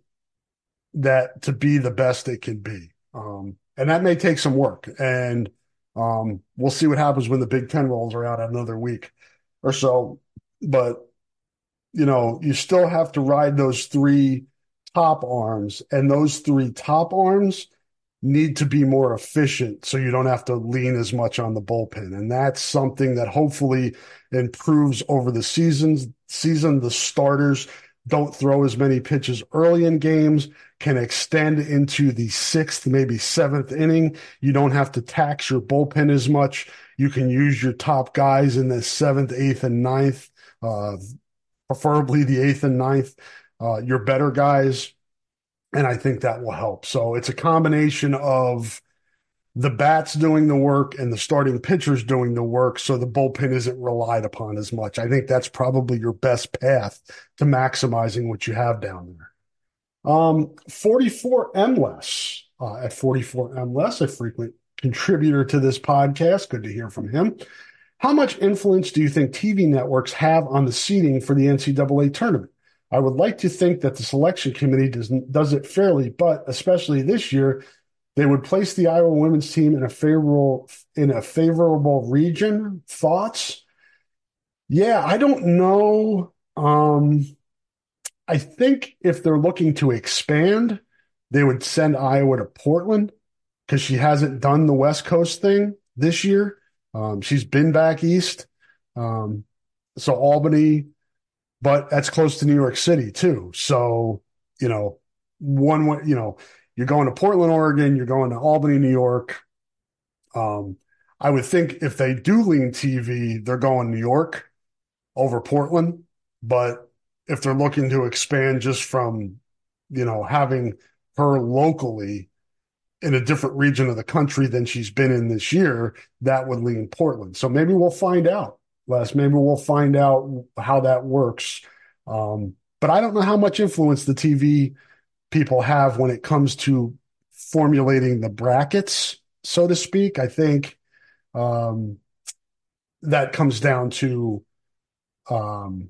that to be the best it can be. Um, and that may take some work. And um, we'll see what happens when the Big Ten rolls around in another week or so. But, you know, you still have to ride those three top arms, and those three top arms need to be more efficient so you don't have to lean as much on the bullpen. And that's something that hopefully improves over the seasons. Season, the starters don't throw as many pitches early in games, can extend into the sixth, maybe seventh inning. You don't have to tax your bullpen as much. You can use your top guys in the seventh, eighth, and ninth, uh, preferably the eighth and ninth, uh, your better guys. And I think that will help. So it's a combination of the bats doing the work and the starting pitchers doing the work, so the bullpen isn't relied upon as much. I think that's probably your best path to maximizing what you have down there. Um, forty-four M Less, uh, at forty-four M Less, a frequent contributor to this podcast. Good to hear from him. How much influence do you think T V networks have on the seeding for the N C double A tournament? I would like to think that the selection committee does, does it fairly, but especially this year, they would place the Iowa women's team in a favorable in a favorable region. Thoughts? Yeah, I don't know. Um, I think if they're looking to expand, they would send Iowa to Portland because she hasn't done the West Coast thing this year. Um, she's been back east. Um, so Albany, but that's close to New York City too. So, you know, one way, you know, you're going to Portland, Oregon, you're going to Albany, New York. Um, I would think if they do lean T V, they're going New York over Portland. But if they're looking to expand just from, you know, having her locally in a different region of the country than she's been in this year, that would lean Portland. So maybe we'll find out, Les. Maybe we'll find out how that works. Um, but I don't know how much influence the T V people have when it comes to formulating the brackets, so to speak. I think um, that comes down to, um,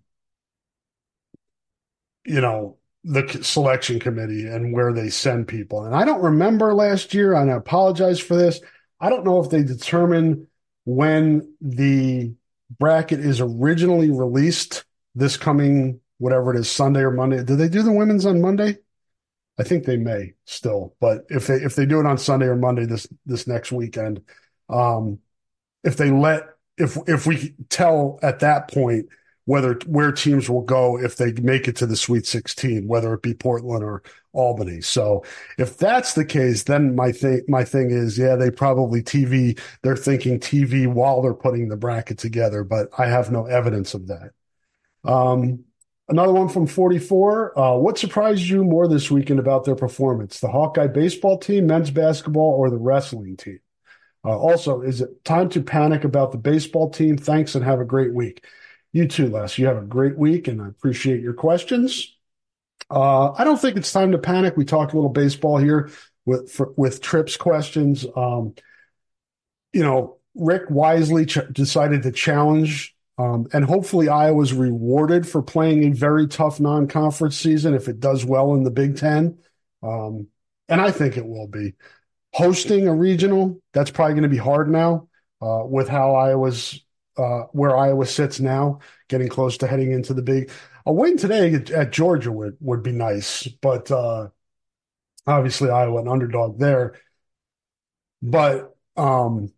you know, the selection committee and where they send people. And I don't remember last year, and I apologize for this. I don't know if they determine when the bracket is originally released this coming, whatever it is, Sunday or Monday. Do they do the women's on Monday? I think they may still, but if they if they do it on Sunday or Monday this this next weekend, um, if they let if if we tell at that point whether where teams will go if they make it to the Sweet sixteen, whether it be Portland or Albany. So if that's the case, then my thing my thing is, yeah, they probably T V. They're thinking T V while they're putting the bracket together, but I have no evidence of that. Um, Another one from forty-four. Uh, what surprised you more this weekend about their performance? The Hawkeye baseball team, men's basketball, or the wrestling team? Uh, also, is it time to panic about the baseball team? Thanks and have a great week. You too, Les. You have a great week, and I appreciate your questions. Uh, I don't think it's time to panic. We talked a little baseball here with for, with Tripp's questions. Um, you know, Rick wisely ch- decided to challenge Um, and hopefully Iowa's rewarded for playing a very tough non-conference season if it does well in the Big Ten. Um, and I think it will be. Hosting a regional, that's probably going to be hard now uh, with how Iowa's, uh, where Iowa sits now, getting close to heading into the big. A win today at, at Georgia would, would be nice, but uh, obviously Iowa an underdog there. But um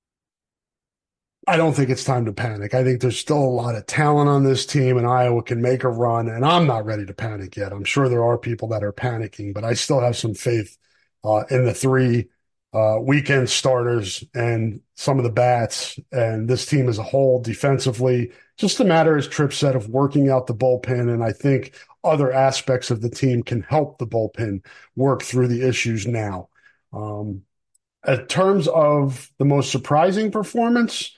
I don't think it's time to panic. I think there's still a lot of talent on this team, and Iowa can make a run, and I'm not ready to panic yet. I'm sure there are people that are panicking, but I still have some faith uh, in the three uh, weekend starters and some of the bats, and this team as a whole defensively. Just a matter, as Tripp said, of working out the bullpen, and I think other aspects of the team can help the bullpen work through the issues now. Um, in terms of the most surprising performance,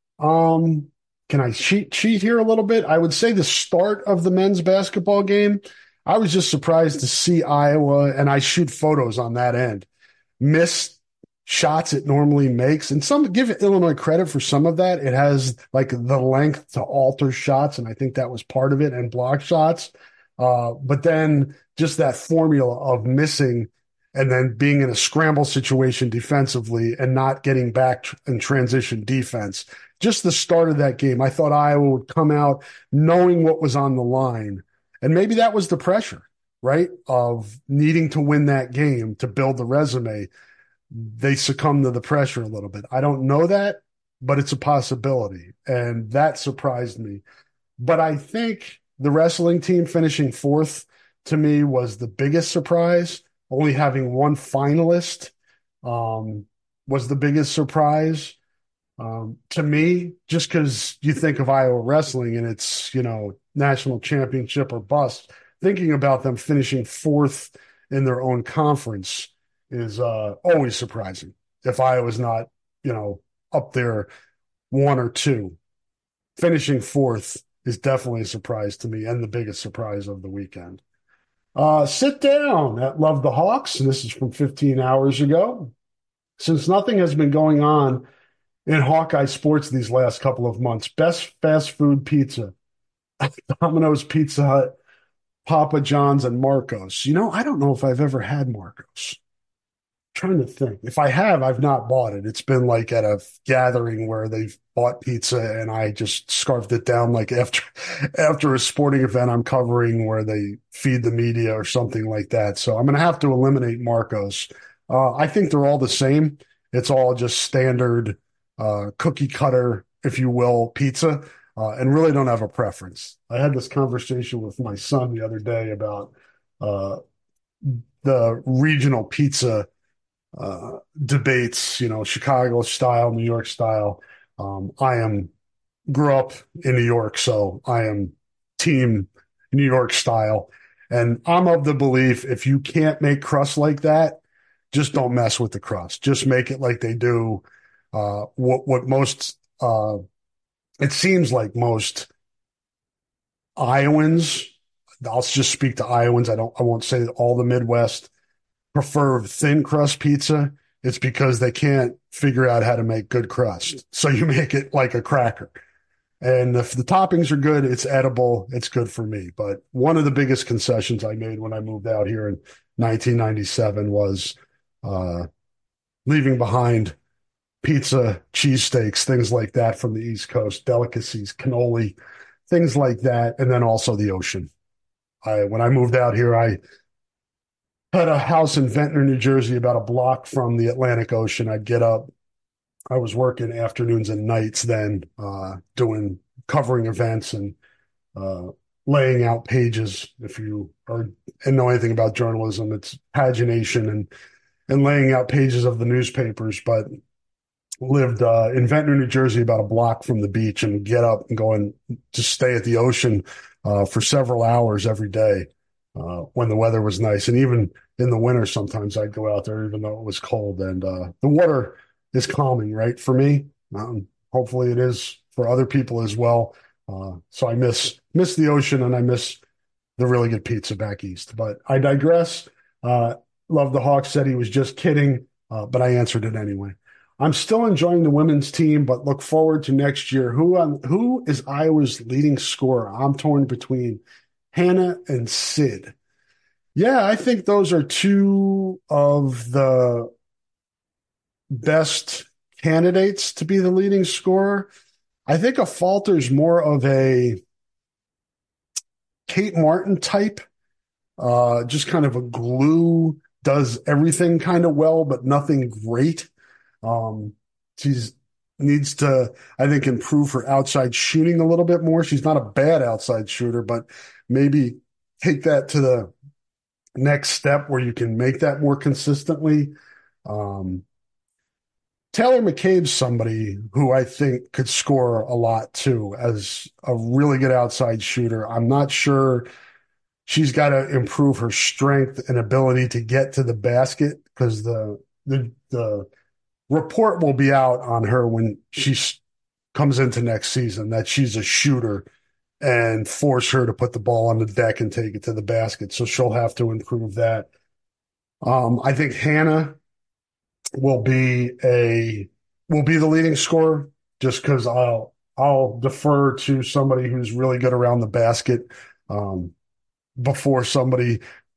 Um, can I cheat cheat here a little bit? I would say the start of the men's basketball game, I was just surprised to see Iowa, and I shoot photos on that end, miss shots it normally makes. And some give Illinois credit for some of that. It has like the length to alter shots, and I think that was part of it, and block shots. Uh, but then just that formula of missing and then being in a scramble situation defensively and not getting back in transition defense. Just the start of that game, I thought Iowa would come out knowing what was on the line. And maybe that was the pressure, right, of needing to win that game to build the resume. They succumbed to the pressure a little bit. I don't know that, but it's a possibility. And that surprised me. But I think the wrestling team finishing fourth to me was the biggest surprise. Only having one finalist um, was the biggest surprise um, to me, just because you think of Iowa wrestling and it's, you know, national championship or bust. Thinking about them finishing fourth in their own conference is uh, always surprising. If Iowa's not, you know, up there one or two, finishing fourth is definitely a surprise to me and the biggest surprise of the weekend. Uh, sit down at Love the Hawks, and this is from fifteen hours ago. Since nothing has been going on in Hawkeye sports these last couple of months, best fast food pizza, Domino's, Pizza Hut, Papa John's, and Marco's. You know, I don't know if I've ever had Marco's. trying to think. If I have, I've not bought it. It's been like at a gathering where they've bought pizza and I just scarfed it down like after after a sporting event I'm covering where they feed the media or something like that. So I'm going to have to eliminate Marco's. Uh, I think they're all the same. It's all just standard uh, cookie cutter, if you will, pizza, uh, and really don't have a preference. I had this conversation with my son the other day about uh, the regional pizza uh, debates, you know, Chicago style, New York style. Um, I am grew up in New York, so I am team New York style. And I'm of the belief if you can't make crust like that, just don't mess with the crust. Just make it like they do. Uh, what what most uh, it seems like most Iowans. I'll just speak to Iowans. I don't. I won't say all the Midwest prefer thin crust pizza. It's because they can't figure out how to make good crust. So you make it like a cracker. And if the toppings are good, it's edible. It's good for me. But one of the biggest concessions I made when I moved out here in nineteen ninety-seven was uh, leaving behind pizza, cheesesteaks, things like that from the East Coast, delicacies, cannoli, things like that. And then also the ocean. I, when I moved out here, I had a house in Ventnor, New Jersey, about a block from the Atlantic Ocean. I'd get up. I was working afternoons and nights then, uh, doing covering events and uh, laying out pages. If you are and know anything about journalism, it's pagination and and laying out pages of the newspapers. But lived uh, in Ventnor, New Jersey, about a block from the beach, and get up and go and just stay at the ocean uh, for several hours every day uh, when the weather was nice. And even in the winter, sometimes I'd go out there even though it was cold. And uh, the water is calming, right? For me, um, hopefully it is for other people as well. Uh, so I miss miss the ocean and I miss the really good pizza back east. But I digress. Uh, Love the Hawk said he was just kidding, uh, but I answered it anyway. I'm still enjoying the women's team, but look forward to next year. Who um, who is Iowa's leading scorer? I'm torn between Hannah and Sid. Yeah, I think those are two of the best candidates to be the leading scorer. I think a Falter's more of a Kate Martin type, uh, just kind of a glue, does everything kind of well, but nothing great. Um, she's needs to, I think, improve her outside shooting a little bit more. She's not a bad outside shooter, but maybe take that to the next step where you can make that more consistently. Um, Taylor McCabe's somebody who I think could score a lot too, as a really good outside shooter. I'm not sure she's got to improve her strength and ability to get to the basket because the the the report will be out on her when she comes into next season that she's a shooter and force her to put the ball on the deck and take it to the basket. So she'll have to improve that. Um, I think Hannah will be a will be the leading scorer just because I'll I'll defer to somebody who's really good around the basket um, before somebody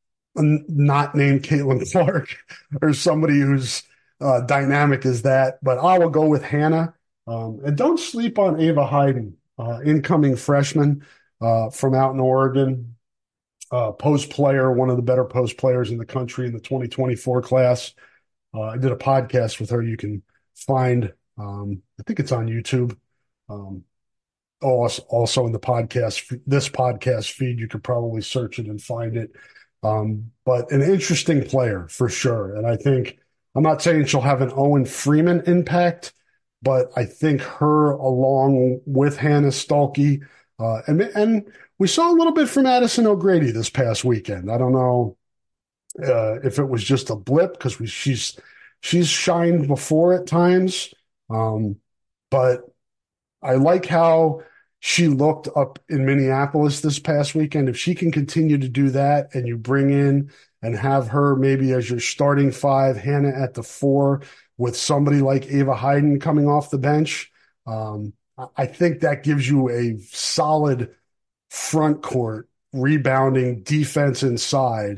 not named Caitlin Clark or somebody who's uh, dynamic as that. But I will go with Hannah. Um, and don't sleep on Ava Hayden, uh, incoming freshman uh, from out in Oregon, uh, post player, one of the better post players in the country in the twenty twenty-four class. Uh, I did a podcast with her. You can find, um, I think it's on YouTube. Um, also, also in the podcast, this podcast feed, you could probably search it and find it. Um, but an interesting player for sure. And I think, I'm not saying she'll have an Owen Freeman impact, but I think her along with Hannah Stuelke, uh, and, and we saw a little bit from Addison O'Grady this past weekend. I don't know uh, if it was just a blip because we she's she's shined before at times, um, but I like how she looked up in Minneapolis this past weekend. If she can continue to do that and you bring in and have her maybe as your starting five, Hannah at the four, with somebody like Ava Hayden coming off the bench, um, I think that gives you a solid front court, rebounding defense inside.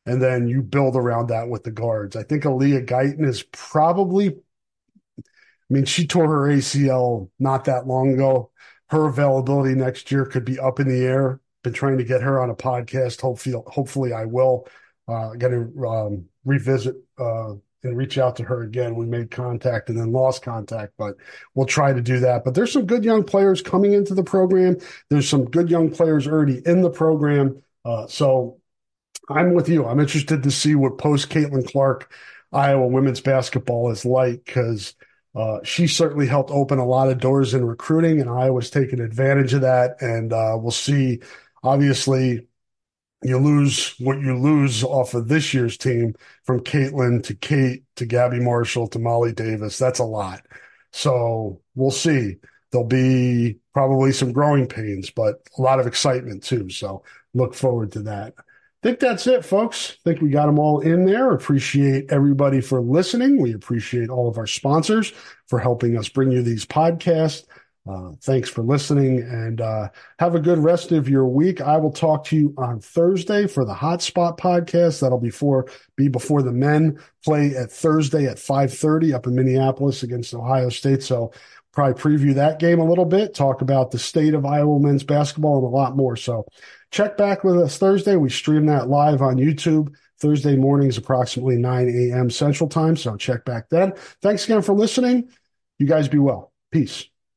and then you build around that with the guards. I think Aaliyah Guyton is probably, I mean, she tore her A C L not that long ago. Her availability next year could be up in the air. Been trying to get her on a podcast. Hopefully, hopefully I will. Uh, going to um, revisit uh, and reach out to her again. We made contact and then lost contact, but we'll try to do that. But there's some good young players coming into the program. There's some good young players already in the program. Uh, so I'm with you. I'm interested to see what post Caitlin Clark Iowa women's basketball is like, because uh, she certainly helped open a lot of doors in recruiting, and Iowa's taken advantage of that. And uh, we'll see. Obviously, you lose what you lose off of this year's team, from Caitlin to Kate to Gabby Marshall to Molly Davis. That's a lot. So we'll see. There'll be probably some growing pains, but a lot of excitement too. So look forward to that. I think that's it, folks. I think we got them all in there. Appreciate everybody for listening. We appreciate all of our sponsors for helping us bring you these podcasts. Uh, thanks for listening, and uh, have a good rest of your week. I will talk to you on Thursday for the Hotspot podcast. That'll be, for, be before the men play at Thursday at five thirty up in Minneapolis against Ohio State. So probably preview that game a little bit, talk about the state of Iowa men's basketball and a lot more. So check back with us Thursday. We stream that live on YouTube Thursday mornings, approximately nine a.m. Central Time. So check back then. Thanks again for listening. You guys be well. Peace.